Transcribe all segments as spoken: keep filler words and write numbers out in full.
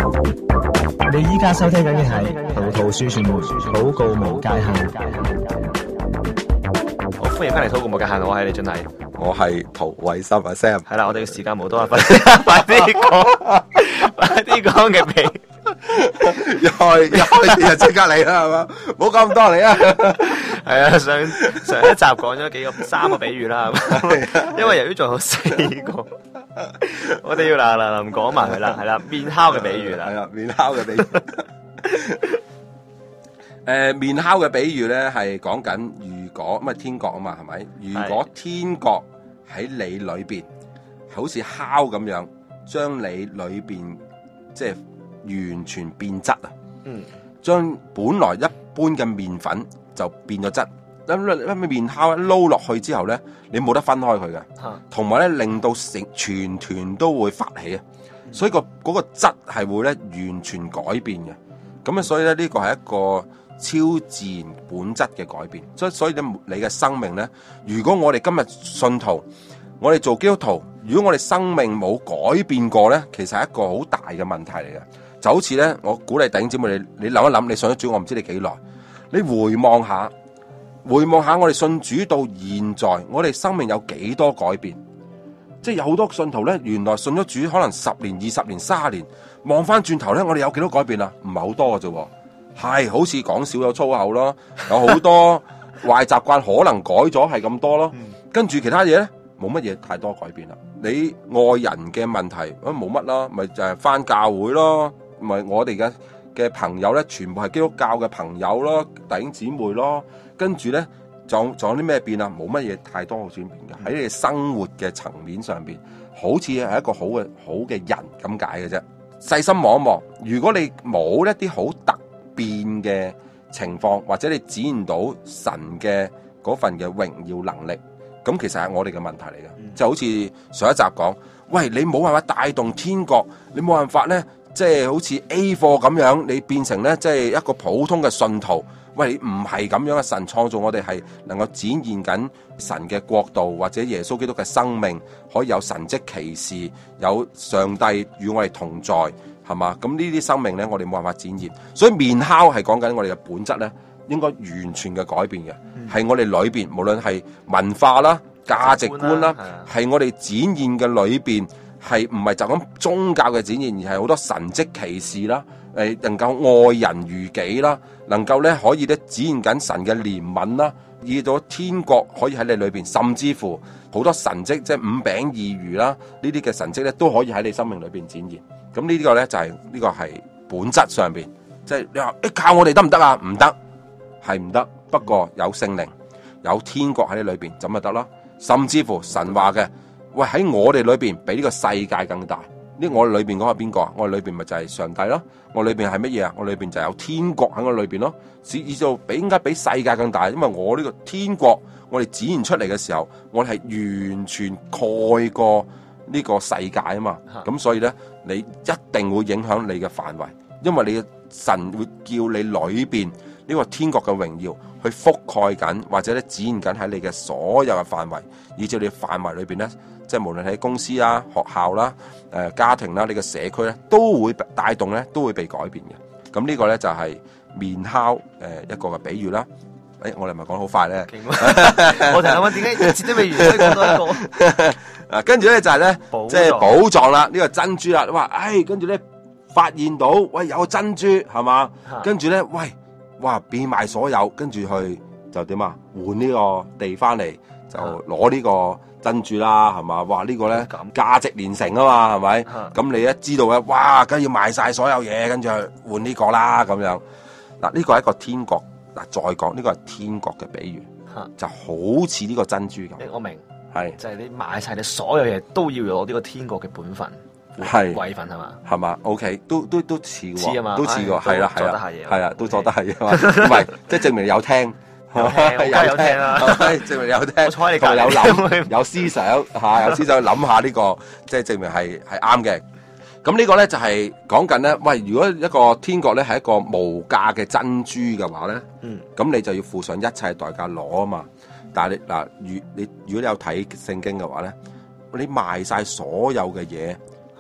你依家收聽緊嘅係葡萄樹傳媒禱告無界限。好，歡迎翻嚟禱告無界限，我係李俊毅， 我係陶偉森阿 Sam。 係啦，我哋嘅時間冇多啦，快啲講，快啲講嘅比。 一開一開始就即刻嚟啦，係嘛？冇咁多嚟啊！ 係啊，上上一集講咗幾個三個比喻啦，因為由於仲有四個，我哋要嗱嗱臨講埋佢啦，係啦，面烤嘅比喻啦， 係啊，面烤嘅比喻。誒，面烤嘅比喻咧，係講緊如果咁啊天國啊嘛，係咪？如果天國喺你裏邊，好似烤咁樣，將你裏邊即係完全變質啊！嗯，將本來一般嘅麵粉就變咗質，咁咁麵烤撈落去之後咧，你冇得分開佢嘅，同埋咧令到成全團都會發起啊！嗯、所以、個嗰、個質係會咧完全改變嘅，咁啊，所以咧呢個係一個超自然本質嘅改變。所以所以咧，你嘅生命咧，如果我哋今日信徒，我哋做基督徒，如果我哋生命冇改變過咧，其實係一個好大嘅問題嚟嘅。就好似咧，我鼓勵弟兄姊妹，你你諗一諗，你信咗主，我唔知你幾耐，你回望下，回望下我哋信主到現在，我哋生命有幾多改變？即係有好多信徒咧，原來信咗主可能十年、二十年、三十年，望翻轉頭咧，我哋有幾多改變啊？唔係好多嘅啫，係好似講少有粗口咯，有好多壞習慣可能改咗係咁多咯，跟住其他嘢咧冇乜嘢太多改變啦。你愛人嘅問題咁冇乜啦，咪就係翻教會咯。咪我哋嘅嘅朋友咧，全部係基督教嘅朋友咯，弟兄姊妹咯，跟住咧，仲仲有啲咩變啊？冇乜嘢太多嘅轉變嘅，喺你生活嘅層面上邊，好似係一個好嘅好嘅人咁解嘅啫。細心望一望，如果你冇一啲好突變嘅情況，或者你展現到神嘅嗰份嘅榮耀能力，咁其實係我哋嘅問題嚟嘅。嗯、就好似上一集講，喂，你冇辦法帶動天國，你冇辦法咧。即係好似 A 貨咁樣，你變成咧，即係一個普通嘅信徒。喂，唔係咁樣嘅，神創造我哋係能夠展現緊神嘅國度，或者耶穌基督嘅生命，可以有神蹟奇事，有上帝與我哋同在，係嘛？咁呢啲生命咧，我哋冇辦法展現。所以面烤係講緊我哋嘅本質咧，應該完全嘅改變嘅，係、嗯、我哋裏邊無論係文化啦、價值觀啦，係我哋展現嘅裏邊。係唔係就咁宗教嘅展現，而係好多神蹟奇事啦，誒，能夠愛人如己啦，能夠咧可以咧展現緊神嘅憐憫啦，以到天國可以喺你裏邊，甚至乎好多神蹟，即係五餅二魚啦，呢啲嘅神蹟咧都可以喺你生命裏邊展現。咁呢個咧就係、是、呢、這個係本質上邊，即係你話誒靠我哋得唔得啊？唔得，係唔得。不過有聖靈，有天國喺你裏邊，咁就得啦。甚至乎神話嘅。喂，喺我哋裏邊比呢個世界更大，呢我哋裏邊嗰個邊個啊？我哋裏邊咪就係上帝咯。我裏邊係乜嘢啊？我裏邊就有天國喺我裏邊咯。以至比應該比世界更大，因為我呢個天國，我哋展現出嚟嘅時候，我哋係完全蓋過呢個世界啊嘛。咁所以咧，你一定會影響你嘅範圍，因為你嘅神會叫你裏邊呢個天國嘅榮耀去覆蓋緊，或者咧展現緊喺你嘅所有嘅範圍，以至你範圍裏邊咧。即係無論喺公司啊、學校啦、誒、呃、家庭啦、你嘅社區咧，都會帶動咧，都會被改變嘅。咁呢個咧就係、是、面烤誒、呃、一個嘅比喻啦。誒、哎，我哋咪講好快咧。 我哋諗下點解節都未完，可以講多一個。 啊，跟住咧就係、是、咧，即係寶藏啦，呢、這個珍珠啦。你話，唉，跟住咧發現到，喂有珍珠係嘛？跟住咧，喂，哇變賣所有，跟住去就點啊？換呢個地翻嚟，就攞呢、這個。珍珠啦，係嘛？哇！這個、呢個咧價值連城啊嘛，係咪？咁、嗯、你一知道咧，哇！梗係要賣晒所有嘢，跟住換呢個啦，咁樣。嗱，呢個係一個天國。嗱，再講呢、這個係天國嘅比喻，嗯、就好似呢個珍珠咁。我明，係就係你賣晒你所有嘢，都要有呢個天國嘅本分，係貴份係嘛？係嘛 ？OK，都都都似喎， 似啊嘛， 都似喎，係啦係啦，係啦，都做得係啊嘛，唔係即係證明你有聽。 有聽，有，有聽啊！ 證明你有聽， 我坐喺你隔離， 有諗，有思想嚇，有思想諗下呢個，即係證明係係啱嘅。咁呢個咧就係講緊咧，喂，如果一個天國咧係一個無價嘅珍珠嘅話咧，嗯，咁你就要付上一切代價攞啊嘛。但係你嗱，如你如果你有睇聖經嘅話咧，你賣晒所有嘅嘢，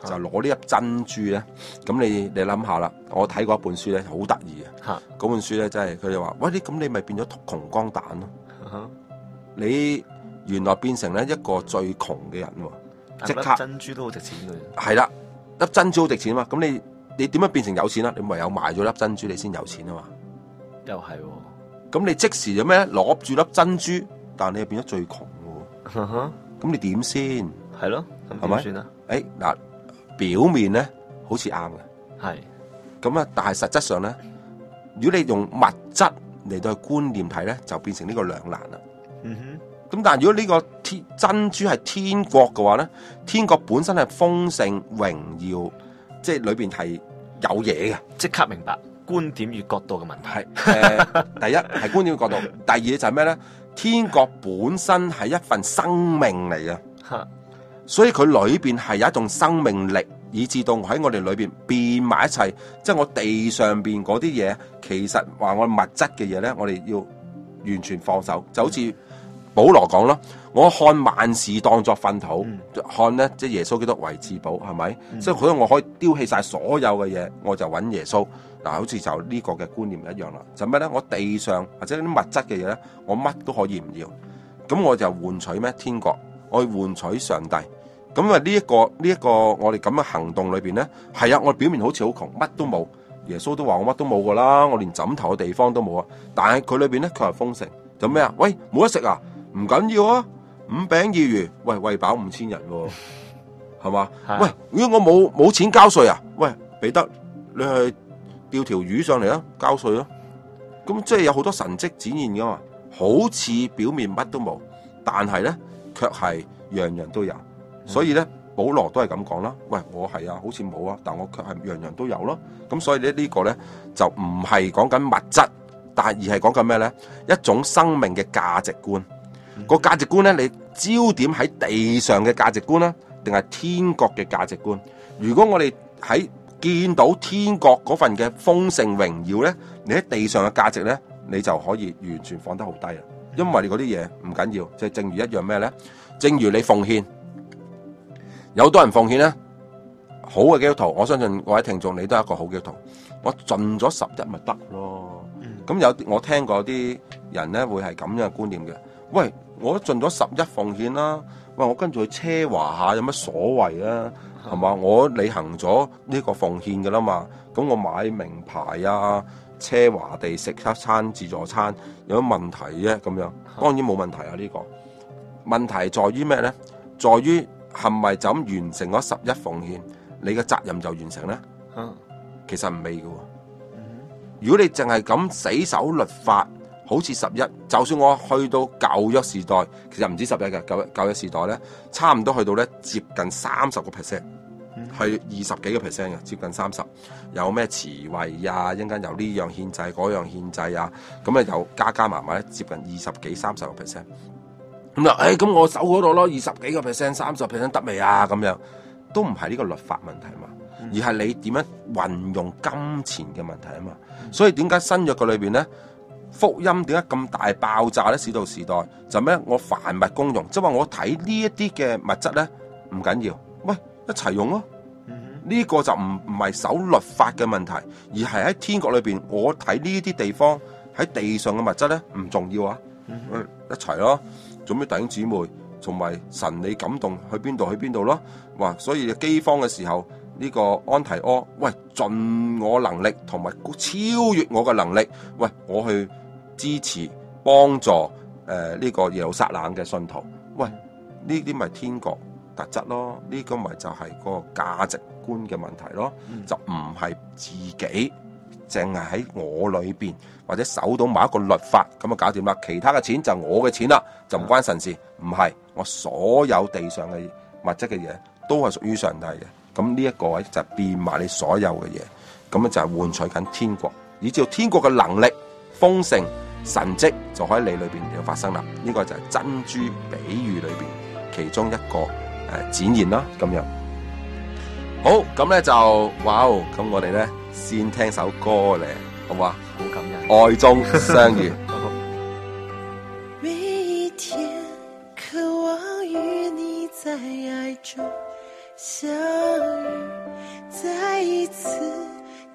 就攞呢粒珍珠咧。咁你你諗下啦，我睇過一本書咧，好得意嘅。嗰本書咧真係佢哋話：喂，你咁你咪變咗窮光蛋咯。你原來變成咧一個最窮嘅人喎，即刻珍珠都好值錢嘅。 係啦，粒珍珠好值錢嘛。咁你你點樣變成有錢啦？你唯有賣咗粒珍珠，你先有錢啊嘛。 又係喎。咁你即時有咩咧？攞住粒珍珠，但你又變咗最窮嘅喎。咁你點先？ 係咯，係咪算啊？ 誒嗱，表面咧好似啱嘅，係咁啊，但係實質上咧，如果你用物質嚟到去觀念睇咧，就變成呢個兩難啦。嗯哼。咁但係如果呢個天珍珠係天國嘅話咧，天國本身係豐盛榮耀，即係裏邊係有嘢嘅。即刻明白觀點與角度嘅問題。係誒、呃，第一係觀點與角度，第二就係咩咧？天國本身係一份生命嚟嘅，所以佢裏邊係有一種生命力，以至到喺我哋裏邊變埋一齊。即係我地上邊嗰啲嘢，其實話我物質嘅嘢咧，我哋要完全放手，就好似保羅講啦，我看萬事當作糞土，嗯、看咧即係耶穌基督為至寶，係咪？嗯、所以所以我可以丟棄晒所有嘅嘢，我就揾耶穌。嗱，好似就呢個嘅觀念一樣啦。就咩咧？我地上或者啲物質嘅嘢咧，我乜都可以唔要，咁我就換取咩？天國，我去換取上帝。咁啊，呢一個呢一個我哋咁嘅行動裏邊咧，係啊，我表面好似好窮，乜都冇。耶穌都話我乜都冇噶啦，我連枕頭嘅地方都冇啊。但係佢裏邊咧，佢係豐盛。就咩啊？喂，冇得食啊？唔緊要啊，五餅二魚，喂，餵飽五千人喎，係嘛？喂，如果我冇冇錢交稅啊？喂，彼得，你去釣條魚上嚟啊，交稅咯。咁即係有好多神蹟展現噶嘛，好似表面乜都冇，但係咧卻係樣樣都有。所以咧，保羅都係咁講啦。喂，我係啊，好似冇啊，但我卻係樣樣都有咯。咁所以咧呢個咧就唔係講緊物質，但係而係講緊咩咧？一種生命嘅價值觀。個價值觀咧，你焦點喺地上嘅價值觀啦，定係天國嘅價值觀？如果我哋喺見到天國嗰份嘅豐盛榮耀咧，你喺地上嘅價值咧，你就可以完全放得好低啦。因為你嗰啲嘢唔緊要，就係正如一樣咩咧？正如你奉獻，有好多人奉獻咧，好嘅基督徒，我相信各位聽眾你都係一個好基督徒。我盡咗十一咪得咯。咁、嗯、有我聽過啲人咧會係咁樣嘅觀念嘅。喂，我都盡咗十一奉獻啦，喂，我跟住去奢華下有乜所謂啊？係嘛，我履行咗呢個奉獻噶啦嘛，咁我買名牌啊，奢華地食一餐自助餐有乜問題啫？咁樣當然冇問題啊！呢、這個問題在於咩咧？在於係咪就咁完成咗十一奉獻，你嘅責任就完成咧？其實唔係嘅喎。如果你淨係咁死守律法，好似十一，就算我去到舊約時代，其實唔止十一嘅舊舊約時代咧，差唔多去到咧接近三十個 percent，係二十幾個 percent 嘅，接近三十。有咩慈惠啊，一陣間由呢樣獻祭，嗰樣獻祭啊，咁啊又加加埋埋咧，接近二十幾三十個 percent。咁就誒，咁我守嗰度咯，二十幾個 percent、三十 percent 得未啊？咁樣都唔係呢個律法問題嘛，而係你點樣運用金錢嘅問題啊嘛。所以點解新約嘅裏邊咧？福音點解咁大爆炸咧？使徒時代就咩？我凡物公用，即係話我睇呢一啲嘅物質咧唔緊要，喂一齊用咯。呢、mm-hmm. 個就唔唔係守律法嘅問題，而係喺天國裏邊，我睇呢啲地方喺地上嘅物質咧唔重要啊。Mm-hmm. 一齊咯，做咩弟兄姊妹同埋神你感動去邊度去邊度咯？哇！所以饑荒嘅時候呢、這個安提阿，喂盡我能力同埋超越我嘅能力，喂我去。支持幫助誒呢、呃這個耶路撒冷嘅信徒，喂呢啲咪天國特質咯？呢、這個咪就係個價值觀嘅問題咯，嗯、就唔係自己淨係喺我裏邊或者守到某一個律法咁就搞掂啦。其他嘅錢就我嘅錢啦，就唔關神事。唔係我所有地上嘅物質嘅嘢都係屬於上帝嘅。咁呢一個位就變埋你所有嘅嘢，咁就係換取緊天國，以至天國嘅能力豐盛。神蹟就喺你裏邊就發生啦，呢、這個就係珍珠比喻裏邊其中一個誒、呃、展現啦，咁樣。好，咁咧就哇，咁我哋咧先聽首歌咧，好嘛？好感人，愛中相遇。 每一天渴望與你在愛中相遇。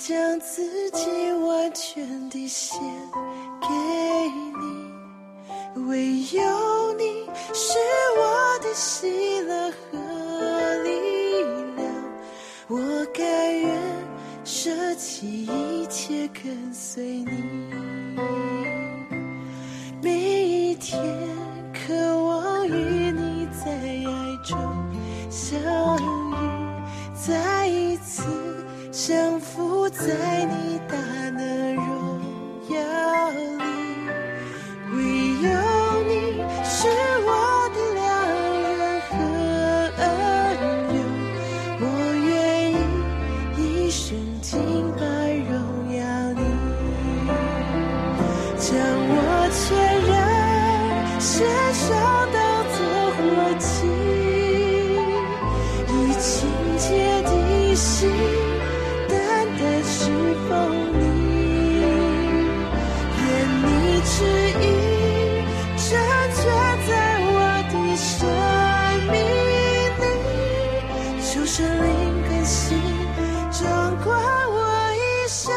将自己完全地献给你，唯有你是我的喜乐和力量，我甘愿舍弃一切跟随你。每一天渴望与你在爱中相遇，再一次降服在你大能荣耀里，唯有你是我的良人和恩友，我愿意一生敬拜荣耀你，将我全然献上当作活祭，以清洁的心单单侍奉你，愿你旨意成全在我的生命里，求圣灵更新掌管我一生。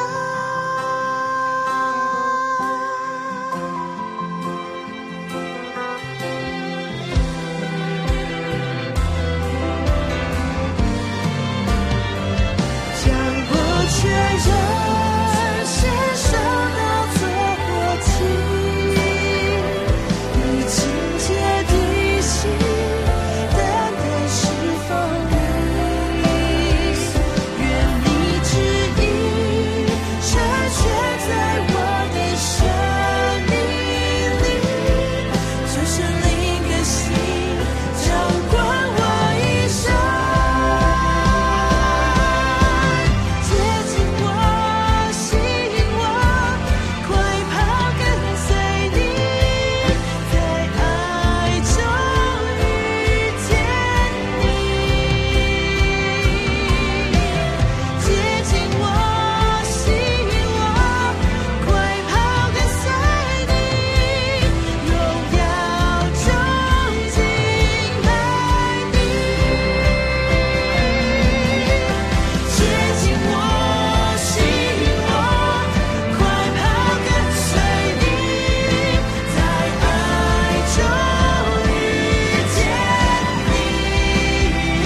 将我全人献上当作活祭，以清洁的心单单侍奉你，愿你旨意成全在我的生命里，求圣灵更新掌管我一生。接近我，吸引我，快跑跟随你，在爱中遇见你。接近我，吸引我，快跑跟随你，荣耀中敬拜你。接近我，吸引我，快跑跟随你，在爱中遇见你。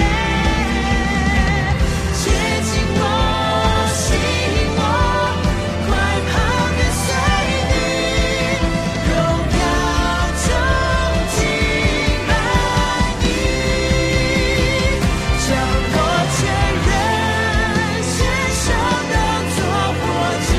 接近我，吸引我，快跑跟随你，荣耀中敬拜你，将我全人献上当作活祭，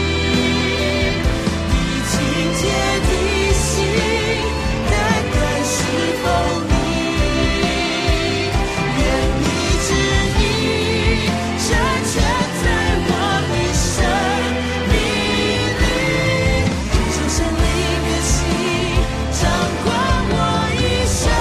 以清洁的心单单侍奉你，愿你旨意成全在我的生命里，求圣灵更新掌管我一生。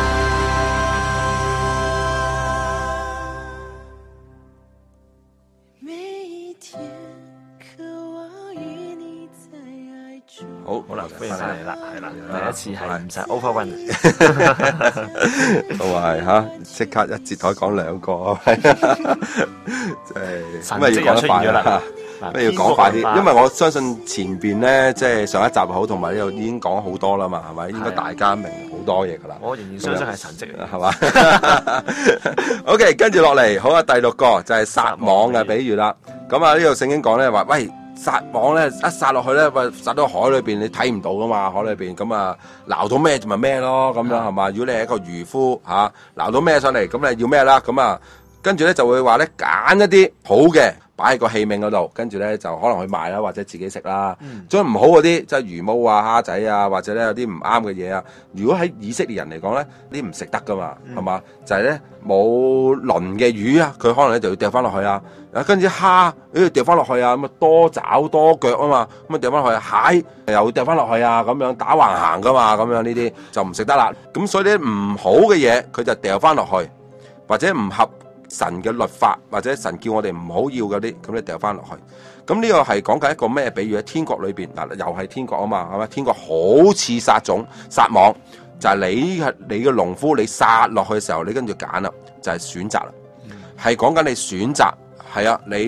每一天渴望與你在愛中。 好， 好啦，歡迎翻嚟啦，係啦， 係第一次係唔使 over one， 都係吓，即刻一節台講兩個，係啊，即係神咁啊要講得快跡又出現咗啦啦， 嗱咁要講快啲， 天國文化因為我相信前邊咧，即係上一集好，同埋呢度已經講好多啦嘛，係咪？應該大家明好多嘢噶啦。 我仍然相信係神跡嚟嘅。 係嘛？OK，跟住落嚟，好啊，第六個就係撒網嘅比喻啦。咁啊，呢度聖經講咧話，喂，撒網咧一撒落去咧，喂，撒到海裏邊，你睇唔到噶嘛，海裏邊咁啊，撈到咩就咪咩咯，咁樣係嘛？如果你係一個漁夫嚇，撈到咩上嚟，咁你要咩啦？咁啊，跟住咧就會話咧揀一啲好嘅，擺喺個器皿嗰度，跟住咧就可能去賣啦，或者自己食啦。將唔好嗰啲即係魚毛啊、蝦仔啊，或者咧有啲唔啱嘅嘢啊。如果喺以色列人嚟講咧，啲唔食得噶嘛，係嘛、嗯？就係咧冇鱗嘅魚啊，佢可能咧就要掉翻落去啊。啊，跟住蝦，誒掉翻落去啊，咁啊多爪多腳啊嘛，咁啊掉翻落去，蟹又掉翻落去啊，咁樣打橫行噶嘛，咁樣呢啲就唔食得啦。咁所以啲唔好嘅嘢，佢就掉翻落去，或者唔合神嘅律法，或者神叫我哋唔好要嗰啲，咁你掉翻落去。咁呢個係講緊一個咩比喻？喺天國裏邊嗱，又係天國啊嘛，係咪？天國好似撒種、撒網，就係、是、你係你嘅農夫，你撒落去嘅時候，你跟住揀啦，就係、是、選擇啦，係講緊你選擇。係啊，你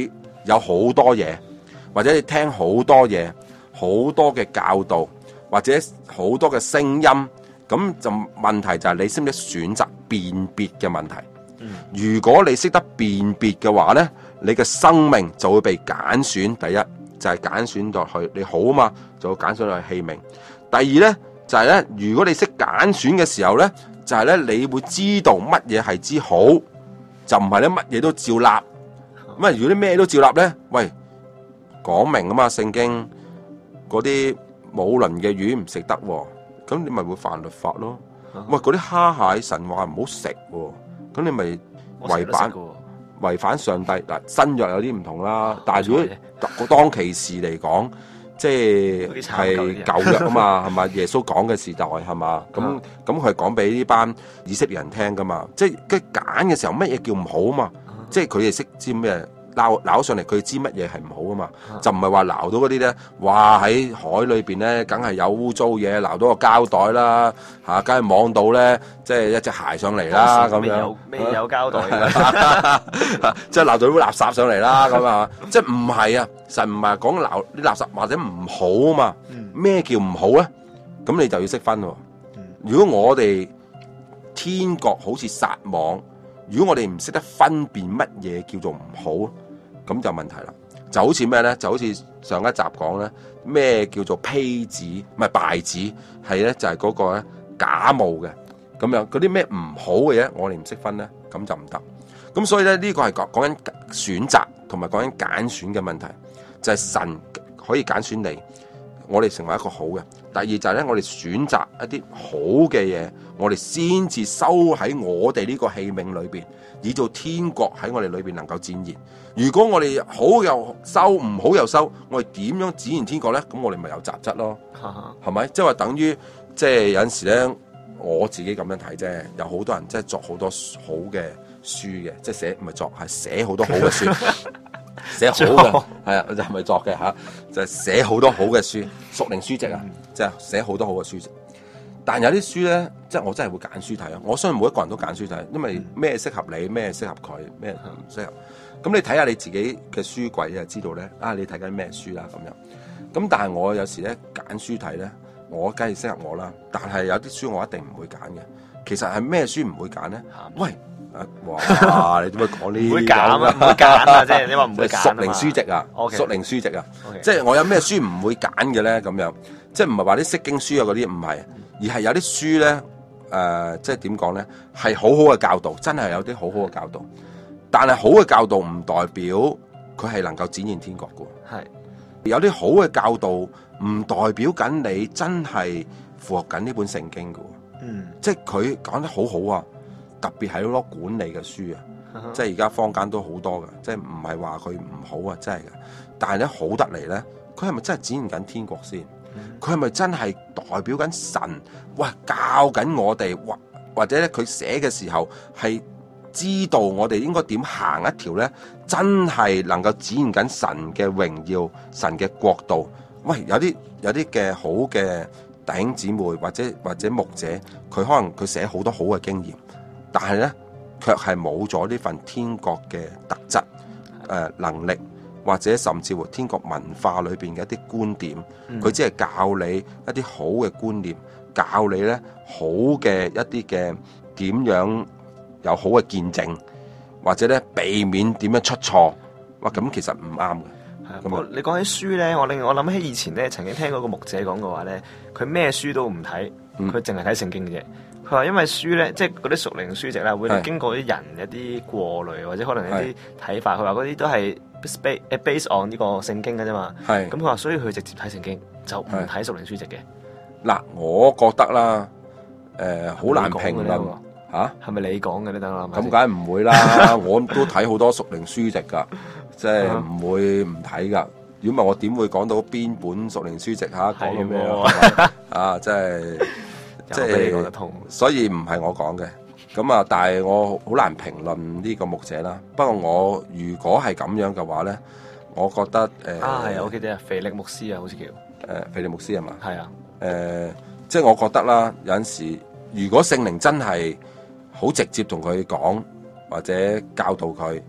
有好多嘢，或者你聽好多嘢，好多嘅教導，或者好多嘅聲音，咁就問題就係你識唔識選擇辨別嘅問題。嗯、如果你識得辨別嘅話咧，你嘅生命就會被揀選。第一就係揀選落去，你好啊嘛，就會揀選落去器皿。第二咧就係、是、咧，如果你識揀選嘅時候咧，就係、是、咧你會知道乜嘢係之好，就唔係咧乜嘢都照立。咁啊，如果你咩都照立咧，喂，講明啊嘛，聖經嗰啲冇鱗嘅魚唔食得，咁你咪會犯律法咯。啊、喂，嗰啲蝦蟹神話唔好食，咁你咪違反違反上帝嗱。新約有啲唔同啦，啊、但係如果當其時嚟講，即係係舊約啊嘛，係咪耶穌講嘅時代係嘛？咁咁佢係講俾呢班以色列人聽噶嘛，即係佢揀嘅時候乜嘢叫唔好啊嘛？即係佢哋識知咩撈撈上嚟，佢知乜嘢係唔好啊嘛？啊就唔係話撈到嗰啲咧，哇喺海裏邊咧，梗係有污糟嘢，撈到個膠袋啦，嚇，梗係網到咧，即係一隻鞋上嚟啦咁樣， 未有膠袋， 即係撈到啲垃圾上嚟啦咁啊！即係唔係啊？神唔係講撈啲垃圾或者唔好啊嘛？咩、嗯、叫唔好咧？咁你就要識分喎。如果我哋天國好似撒網。如果我哋唔識得分辨乜嘢叫做唔好，咁就問題啦。就好似咩咧？就好似上一集講咧，咩叫做胚子，唔係稗子，係咧就係、是、嗰個咧假冒嘅咁樣。嗰啲咩唔好嘅嘢，我哋唔識分咧，咁就唔得。咁所以咧呢、這個係講講緊選擇同埋講緊揀選嘅問題，就係、是、神可以揀選你，我哋成為一個好嘅。第二就係咧，我哋選擇一啲好嘅嘢，我哋先至收喺我哋呢個器皿裏邊，以做天國喺我哋裏邊能夠展現。如果我哋好又收，唔好又收，我哋點樣展現天國咧？咁我哋咪有雜質咯，係咪？即係話等於即係有陣時咧，我自己咁樣睇啫。有好多人即係作好多好嘅書嘅，即係寫唔係作係寫好多好嘅書。寫好嘅係啊，就係咪作嘅吓？就係寫好多好嘅書，屬靈書籍啊，即係寫好多好嘅書籍。但有啲書咧，即係我真係會揀書睇啊！我相信每一個人都揀書睇，因為咩適合你，咩適合佢，咩唔適合。咁你睇下你自己嘅書櫃就知道咧。啊，你睇緊咩書啦咁樣。咁但係我有時咧揀書睇咧，我梗係適合我啦。但係有啲書我一定唔會揀嘅。其實係咩書唔會揀咧？喂！哇！你點解講呢啲？唔會揀啊！唔會揀啊！即係你話唔會揀啊嘛？屬靈書籍啊，屬靈書籍啊，即係我有咩書唔會揀嘅咧？咁樣即係唔係話啲釋經書啊嗰啲唔係，而係有啲書咧，誒，即係點講咧？係好好嘅教導，真係有啲好好嘅教導。但係好嘅教導唔代表佢係能夠展現天國嘅。係有啲好嘅教導唔代表緊你真係符合緊呢本聖經嘅。嗯，即係佢講得好好啊！特別係好多管理嘅書啊，uh-huh. 即係而家坊間都好多嘅，即係唔係話佢唔好啊，真係嘅。但係咧好得嚟咧，佢係咪真係展現緊天國先？佢係咪真係代表緊神？喂，教緊我哋，或或者咧佢寫嘅時候係知道我哋應該點行一條咧，真係能夠展現緊神嘅榮耀、神嘅國度。喂，有啲有啲嘅好嘅弟兄姊妹或者或者牧者，佢可能佢寫好多好嘅經驗。但係咧，卻係冇咗呢份天國嘅特質、誒、呃、能力，或者甚至乎天國文化裏邊嘅一啲觀點，佢、嗯、只係教你一啲好嘅觀念，教你咧好嘅一啲嘅點樣有好嘅見證，或者咧避免點樣出錯。哇！咁其實唔啱嘅。係咁啊！ 你講起書咧，我令我諗起以前咧曾經聽過個牧者講過話咧，佢咩書都唔睇，佢淨係睇聖經嘅啫。佢話因為書咧，即係嗰啲屬靈書籍啦，會經過啲人一啲過濾，或者可能一啲睇法。佢話嗰啲都係 base on 呢個聖經嘅啫嘛。係咁，佢話所以佢直接睇聖經，就唔睇屬靈書籍嘅。嗱， 我覺得啦，誒、呃，好難評論吓，係咪你講嘅咧？等我諗下。 咁梗係唔會啦，我都睇好多屬靈書籍噶，即係唔會唔睇噶。如果唔係，我點會講到邊本屬靈書籍吓講到咩啊？啊，即係。即係，所以唔係我講嘅，咁啊，但係我好難評論呢個牧者啦。不過我如果係咁樣嘅話咧，我覺得誒、呃、 啊係，我記得啊，腓力牧師啊，好似叫誒、 呃、腓力牧師係嘛？係啊，誒、 呃， 即係我覺得啦，有陣時如果聖靈真係好直接同佢講或者教導佢，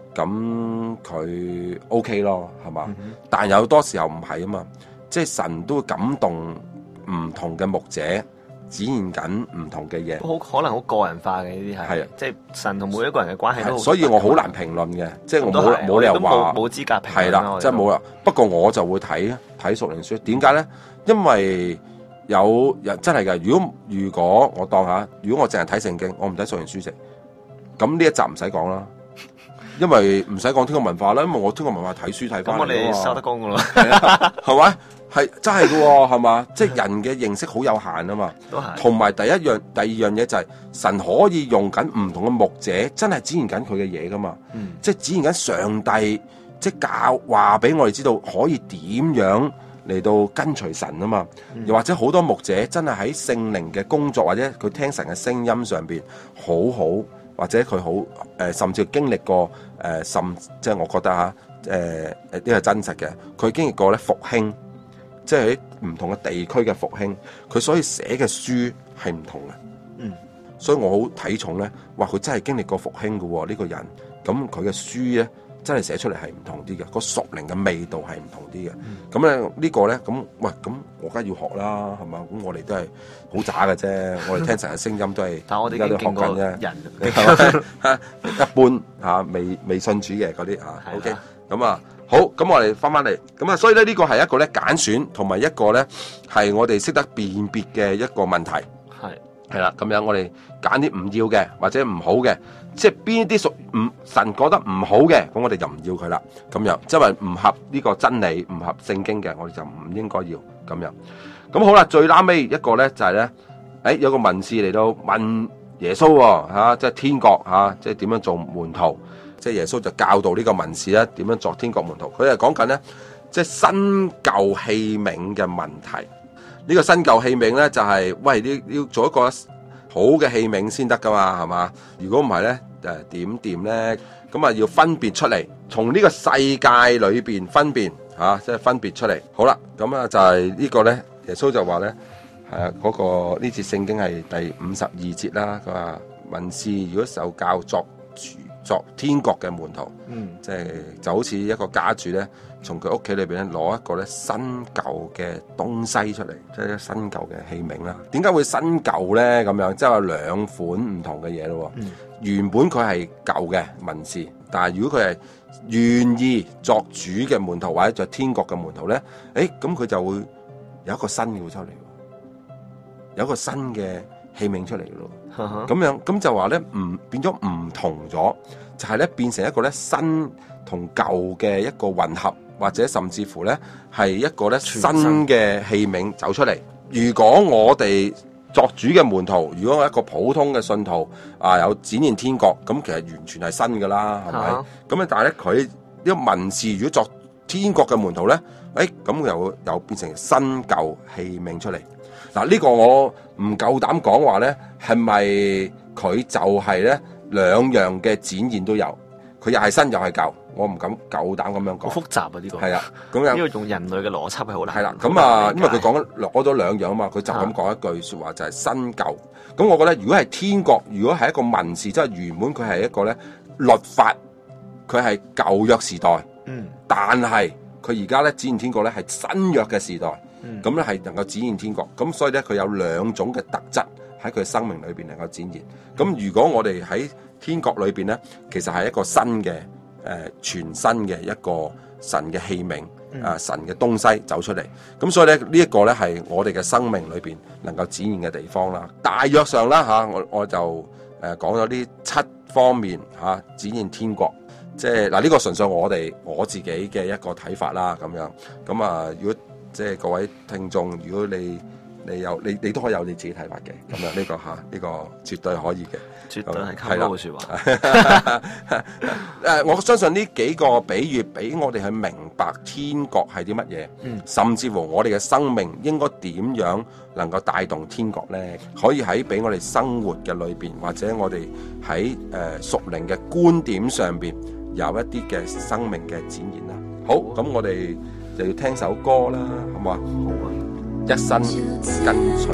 咁佢 OK 咯，係嘛？ 嗯、 但有多時候唔係啊嘛，即係神都會感動唔同嘅牧者，展現緊唔同嘅嘢， 好可能好個人化嘅呢啲係，係啊，即係神同每一個人嘅關係都好， 所以我好難評論嘅，即係我冇冇理由話冇資格評論， 係啦，即係冇啦。不過我就會睇睇屬靈書，點解咧？因為有人真係嘅，如果如果我當下，如果我淨係睇聖經，我唔睇屬靈書籍，咁呢一集唔使講啦，因為唔使講天國文化啦，因為我天國文化睇書睇翻嚟噶嘛，咁我哋收得工噶咯， 係咪？係真係噶喎，係嘛？即係人嘅認識好有限啊嘛。都係。同埋第一樣、第二樣嘢就係神可以用緊唔同嘅牧者，真係展現緊佢嘅嘢噶嘛。嗯。即係展現緊上帝，即係教話俾我哋知道可以點樣嚟到跟隨神啊嘛。嗯。又或者好多牧者真係喺聖靈嘅工作，或者佢聽神嘅聲音上邊好好，或者佢好誒，甚至經歷過誒、呃，甚即係我覺得嚇誒誒呢個係真實嘅，佢經歷過咧復興。即係喺唔同嘅地區嘅復興，佢所以寫嘅書係唔同嘅。嗯，所以我好睇重咧，話佢真係經歷過復興嘅喎呢個人，咁佢嘅書咧真係寫出嚟係唔同啲嘅，個屬靈嘅味道係唔同啲嘅。咁咧、嗯、呢個咧咁喂咁我梗係要學啦，係嘛？咁我哋都係好渣嘅啫，我哋聽神嘅聲音都係，但係我哋而家都學緊啫。人一般嚇未未信主嘅嗰啲嚇 ，OK，咁啊。好，咁我哋翻翻嚟，咁啊，所以咧呢個係一個咧揀選，同埋一個咧係我哋識得辨別嘅一個問題。係係啦，咁樣我哋揀啲唔要嘅或者唔好嘅，即係邊啲屬唔神覺得唔好嘅，咁我哋就唔要佢啦。咁樣，即係唔合呢個真理、唔合聖經嘅，我哋就唔應該要咁樣。咁好啦，最拉尾一個咧就係、是、咧，誒、哎、有個文士嚟到問耶穌喎、啊，即係天國嚇、啊，即係點樣做門徒。即係耶穌就教導呢個文士咧點樣作天國門徒，佢係講緊咧即係新舊器皿嘅問題。呢、這個新舊器皿咧就係、是、喂你要做一個好嘅器皿先得噶嘛，係嘛？如果唔係咧誒點掂咧？咁啊要分別出嚟，從呢個世界裏邊分辨嚇、啊，即係分別出嚟。好啦，咁啊就係呢個咧，耶穌就話咧係啊嗰個呢節聖經係第五十二節啦。佢話文士如果受教作作天國嘅門徒，嗯，即係就好似一個家主咧，從佢屋企裏邊咧攞一個咧新舊嘅東西出嚟，即係新舊嘅器皿啦。點解會新舊咧？咁樣即係有兩款唔同嘅嘢咯。嗯，原本佢係舊嘅文士，但係如果佢係願意作主嘅門徒或者作天國嘅門徒咧，誒咁佢就會有一個新嘅會出嚟，有一個新嘅器皿出嚟嘅咯。咁樣咁就話咧，唔變咗唔同咗，就係、是、咧變成一個咧新同舊嘅一個混合，或者甚至乎咧係一個咧新嘅器皿走出嚟。如果我哋作主嘅門徒，如果我一個普通嘅信徒啊，有展現天國，咁其實完全係新噶啦，係咪？咁啊，但係咧佢呢個文士如果作天國嘅門徒咧，誒咁又又變成新舊器皿出嚟。嗱，呢個我唔夠膽講話咧，係咪佢就係咧兩樣嘅展現都有？佢又係新又係舊，我唔敢夠膽咁樣講。好複雜啊！呢、呢個係啊，咁樣因為用人類嘅邏輯係好難。係啦，咁啊，因為佢講緊攞咗兩樣啊嘛，佢就咁講一句説話就係新舊。咁我覺得如果係天國，如果係一個文士，即係原本佢係一個咧律法，佢係舊約時代，嗯，但係佢而家咧展現天國咧係新約嘅時代。咁咧係能夠展現天國，咁所以咧佢有兩種嘅特質喺佢生命裏邊能夠展現。咁如果我哋喺天國裏邊咧，其實係一個新嘅誒、呃、全新嘅一個神嘅器皿，啊、呃、神嘅東西走出嚟。咁所以咧呢一個咧係我哋嘅生命裏邊能夠展現嘅地方啦。大約上啦吓，我我就誒講咗呢七方面吓、啊、展現天國。即係嗱呢個純粹我哋我自己嘅一個睇法啦，咁樣咁啊如果。即係各位聽眾，如果你你有你你都可以有你自己睇法嘅，咁樣呢個嚇呢、呢個絕對可以嘅，絕對係溝通嘅説話。誒，我相信呢幾個比喻俾我哋去明白天國係啲乜嘢，嗯、甚至乎我哋嘅生命應該點樣能夠帶動天國咧？可以喺俾我哋生活嘅裏邊，或者我哋喺誒屬靈嘅觀點上邊有一啲嘅生命嘅展現啦。好，咁我哋就要聽首歌啦，好唔好啊？好啊！一生跟隨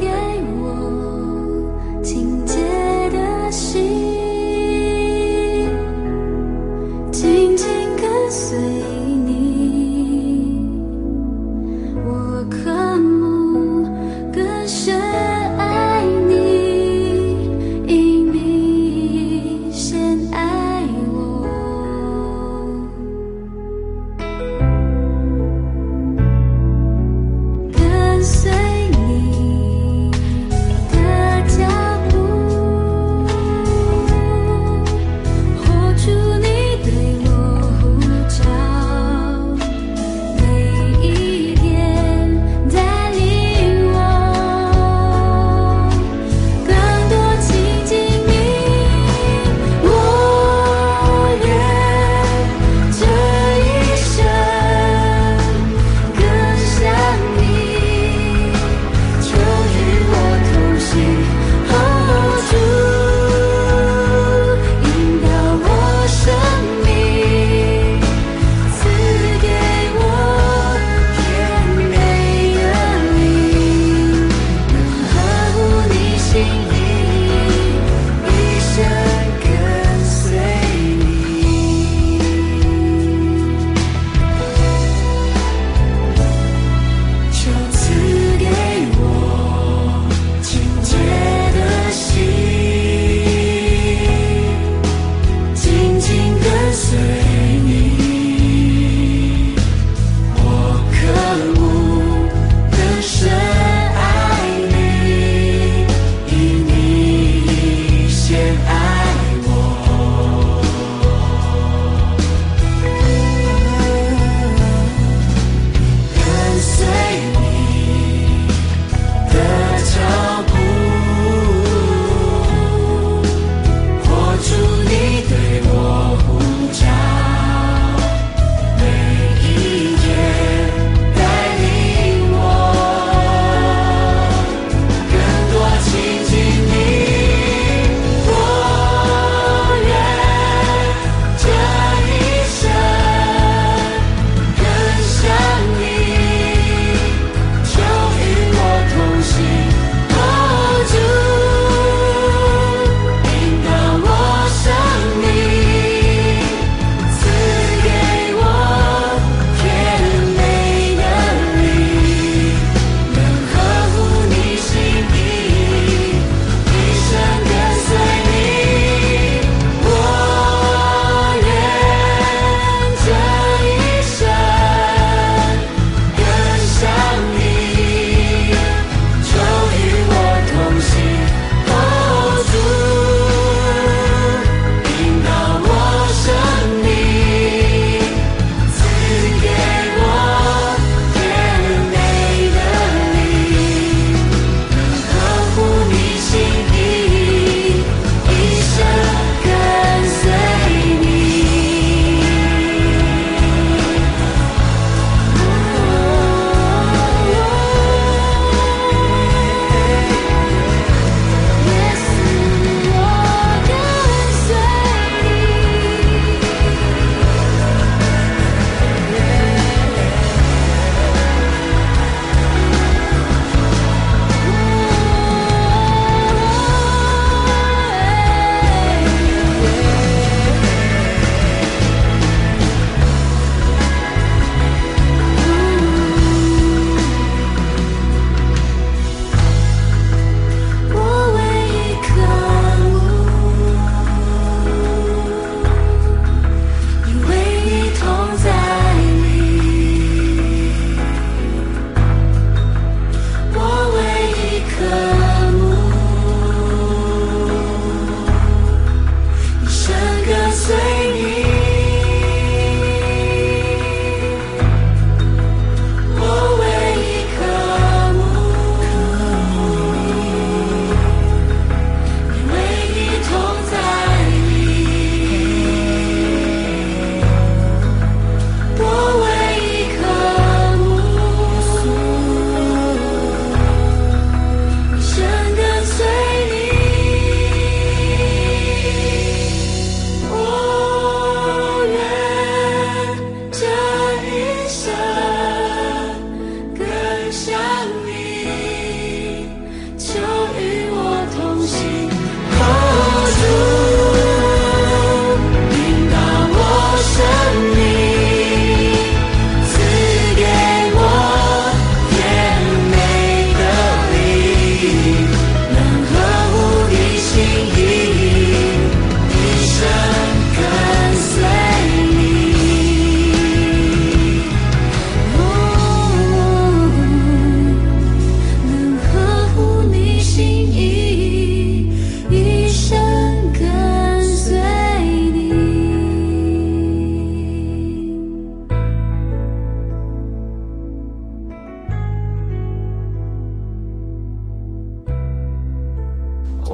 你。 随你，我渴慕更深爱你，因你先爱我。跟随你的脚步，活出你对我呼召。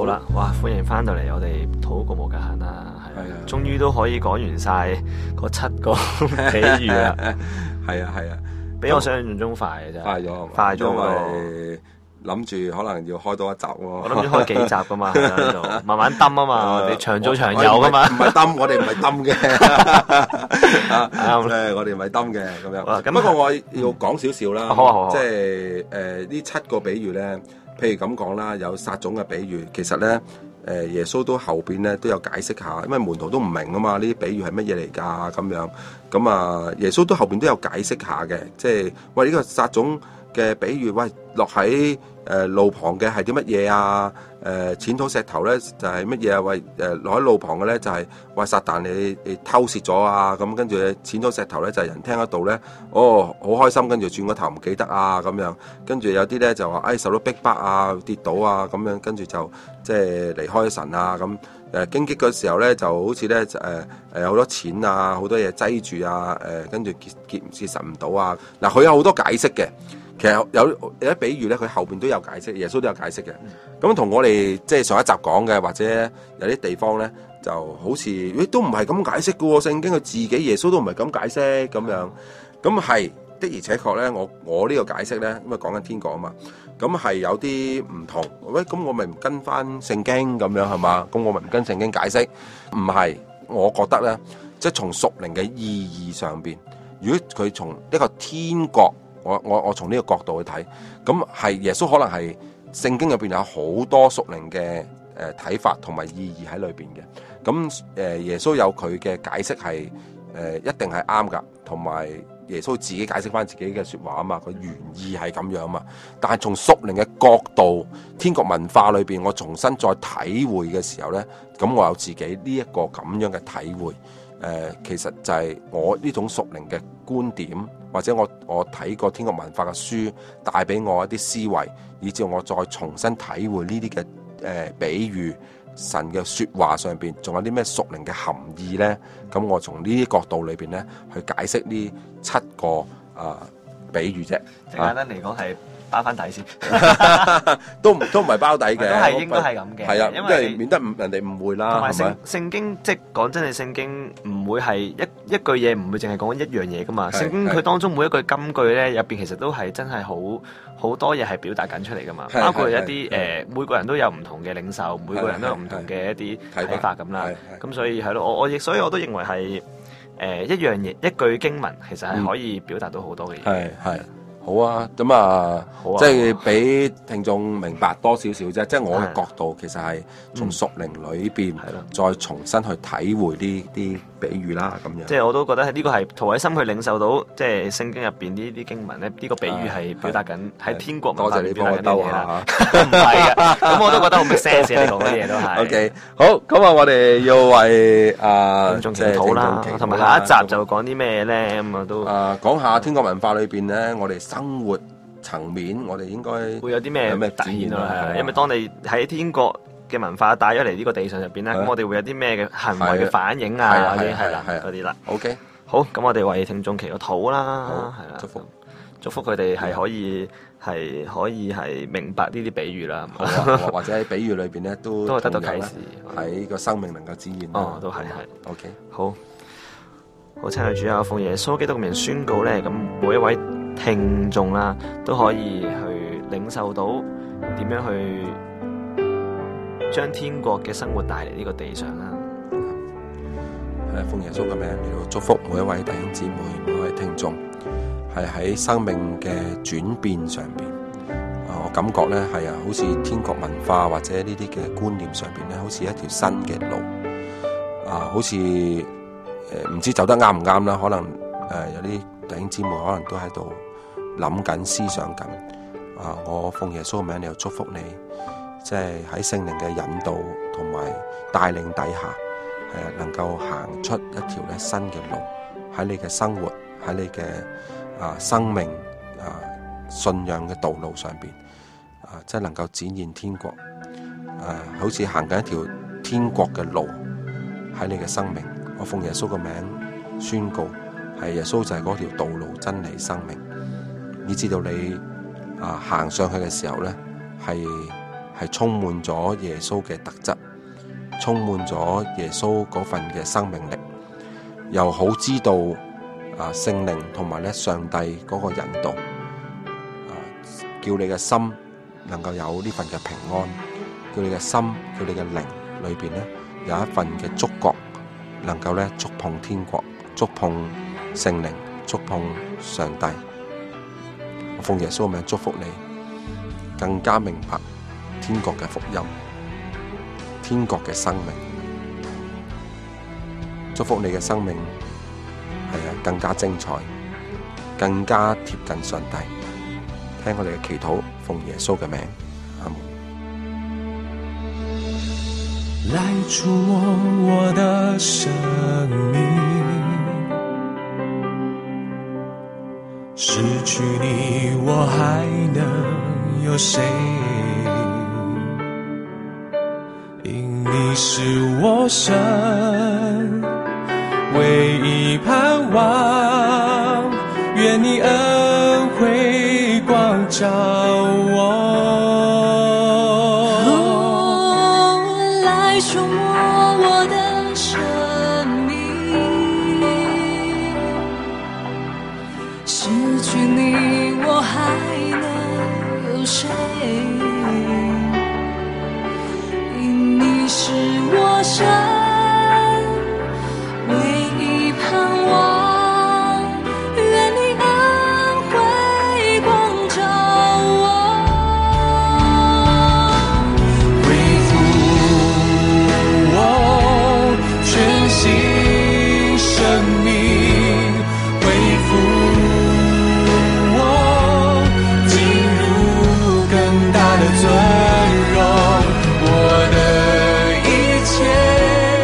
好啦，哇！歡迎翻到嚟我哋禱告無界限啦，係啊，終於都可以講完晒嗰七個比喻啦。 係啊係啊， 比我想象中快嘅啫， 快咗快咗因為諗住可能要開多一集喎。 我諗住開幾集噶嘛，喺度慢慢抌啊嘛，我哋長做長有噶嘛。 唔係抌，我哋唔係抌嘅。啱咧，我哋唔係抌嘅咁樣。咁不過我要講少少啦， 好啊好啊， 即係誒呢七個比喻咧，譬如咁講啦，有撒種嘅比喻，其實咧。誒耶穌都後邊咧都有解釋下，因為門徒都唔明啊嘛，呢啲比喻係乜嘢嚟㗎咁樣，咁啊耶穌都後邊都有解釋下嘅，即係喂呢個撒種嘅比喻，喂落喺誒路旁嘅係啲乜嘢啊？誒淺土石頭咧就係乜嘢啊？喂誒落喺路旁嘅咧就係喂撒旦你你偷竊咗啊！咁跟住淺土石頭咧就係人聽得到咧，哦好開心，跟住轉個頭唔記得啊咁樣，跟住有啲咧就話誒、哎、受到逼迫啊跌倒啊咁樣，跟住就即係離開神啊咁誒荊棘嘅時候咧就好似咧誒誒好多錢啊好多嘢擠住啊誒跟住結結結實唔到啊嗱佢有好多解釋嘅。其實有有啲比喻咧，佢後邊都有解釋，耶穌都有解釋嘅。咁同我哋即係上一集講嘅，或者有啲地方咧，就好似咦都唔係咁解釋嘅喎。聖經佢自己耶穌都唔係咁解釋咁樣。咁係的而且確咧，我我呢個解釋咧，因為講緊天國啊嘛。咁係有啲唔同。喂，咁我咪唔跟翻聖經咁樣係嘛？咁我咪唔跟聖經解釋。唔係，我覺得咧，即係從屬靈嘅意義上邊，如果佢從一個天國。我我我從呢個角度去睇，咁係耶穌可能係聖經入邊有好多屬靈嘅誒睇法同埋意義喺裏邊嘅。咁誒耶穌有佢嘅解釋係誒一定係啱噶，同埋耶穌自己解釋翻自己嘅説話啊嘛，個原意係咁樣啊嘛。但係從屬靈嘅角度，天國文化裏邊，我重新再體會嘅時候咧，咁我有自己呢一個咁樣嘅體會。誒、呃，其實就係我呢種屬靈嘅觀點，或者我我睇過天國文化嘅書，帶俾我一啲思維，以至我再重新體會呢啲嘅誒比喻，神嘅説話上邊仲有啲咩屬靈嘅含義咧？咁我從呢啲角度裏邊咧，去解釋呢七個啊、呃、比喻啫。 即簡單嚟講係。包翻底先， 都唔都唔係包底嘅， 都係應該係咁嘅。 係啊， 因為免得人哋誤會啦。 同埋聖聖經，即係講真係聖經唔會係一一句嘢，唔會淨係講一樣嘢噶嘛。聖經佢當中每一句金句咧，入邊其實都係真係好好多嘢係表達緊出嚟噶嘛。包括一啲誒，每個人都有唔同嘅領受，每個人都有唔同嘅一啲睇法咁啦。咁所以係咯，我我亦所以我都認為係誒一樣嘢，一句經文其實係可以表達到好多嘅嘢。 係係。好啊，咁啊，即係俾聽眾明白多少少啫。即係我嘅角度，其實係從屬靈裏邊再重新去體會呢啲比喻啦，咁樣。 即係我都覺得係呢個係陶偉森去領受到，即係聖經入邊呢啲經文咧，呢個比喻係表達緊喺天國文化裏邊嘅嘢啦。唔係啊，咁我都覺得好 make sense 你講嘅嘢都係。 OK，好，咁啊，我哋要為啊聽眾祈禱啦，同埋下一集就講啲咩咧？咁啊都啊講下天國文化裏邊咧，我哋生活層面，我哋應該會有啲咩咩體現咯？係啊，因為當你喺天國嘅文化帶咗嚟呢個地上入邊咧，咁我哋會有啲咩嘅行為嘅反應啊？嗰啲係啦，嗰啲啦。OK，好，咁我哋為聽眾祈個禱啦，係啦，祝福祝福佢哋係可以係可以係明白呢啲比喻啦， 或者喺比喻裏邊咧都都係得到啟示， 喺個生命能夠展現。 哦，都係係。OK，好，好，親愛主啊，奉耶穌基督嘅名宣告咧，咁每一位聽眾啦，都可以去領受到點樣去將天國嘅生活帶嚟呢個地上啦。 誒，奉耶穌嘅名嚟到祝福每一位弟兄姊妹，每一位聽眾，係喺生命嘅轉變上邊。啊，我感覺咧係啊，好似天國文化或者呢啲嘅觀念上邊咧，好似一條新嘅路。啊，好似誒唔知走得啱唔啱啦，可能誒、呃、有啲弟兄姊妹可能都喺度諗緊、思想緊。啊，我奉耶穌嘅名嚟到祝福你，即係喺聖靈嘅引導同埋帶領底下，係啊，能夠行出一條咧新嘅路，喺你嘅生活，喺你嘅啊生命啊信仰嘅道路上邊，啊，即係能夠展現天國，啊，好似行緊一條天國嘅路喺你嘅生命。我奉耶穌嘅名宣告，係耶穌就係嗰條道路、真理、生命，以至到你啊行上去嘅時候咧，係係係充滿咗耶穌嘅特質，充滿咗耶穌嗰份嘅生命力，又好知道啊聖靈同埋咧上帝嗰個引導，啊叫你嘅心能夠有呢份嘅平安，叫你嘅心，叫你嘅靈裏邊咧有一份嘅觸覺，能夠咧觸碰天國，觸碰聖靈，觸碰上帝。我奉耶穌嘅名祝福你，更加明白天國嘅福音，天國嘅生命。祝福你嘅生命係啊更加精彩，更加貼近上帝。聽我哋嘅祈禱，奉耶穌嘅名，阿門。 來觸摸我的生命，失去你我還能有誰？因你是我生唯一盼望，願你恩惠光照我。觸摸我的生命，失去你我還能有誰？因你是我生唯一盼望，願你恩惠光照我。尊榮，我的一切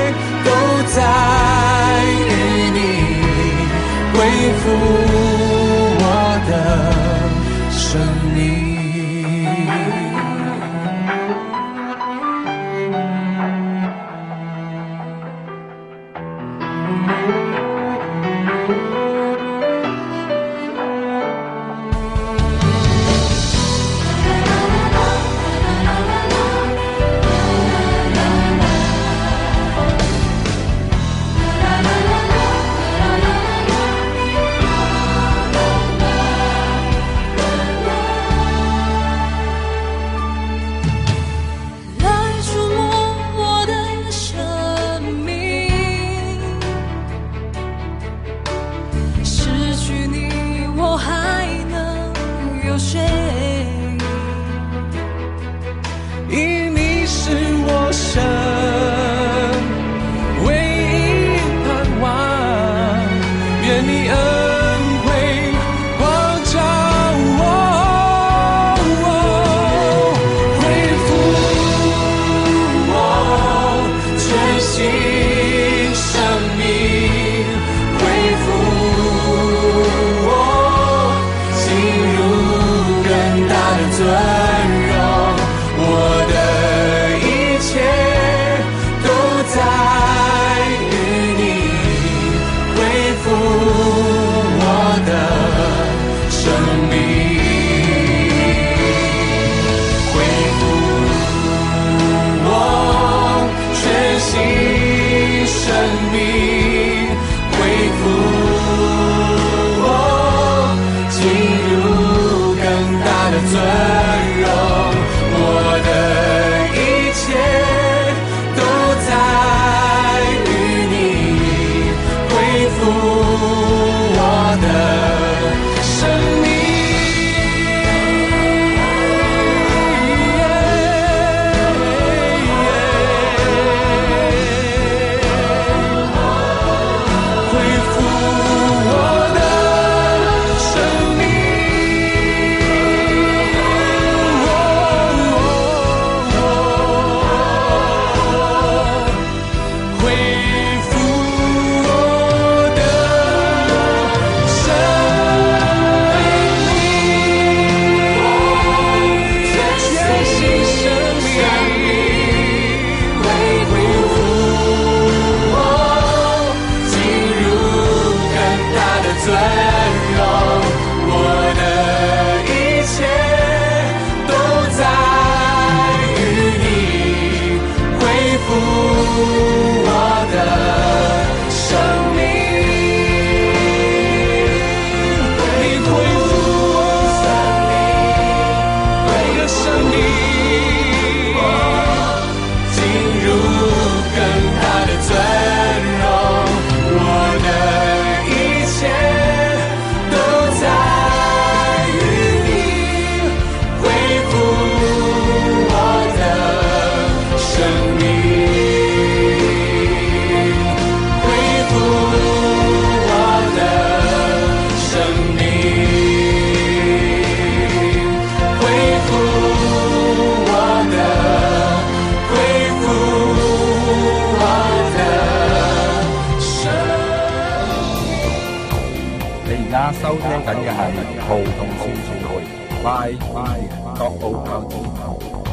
你而家收聽緊嘅係《浩動新傳媒 by 國澳教電台》。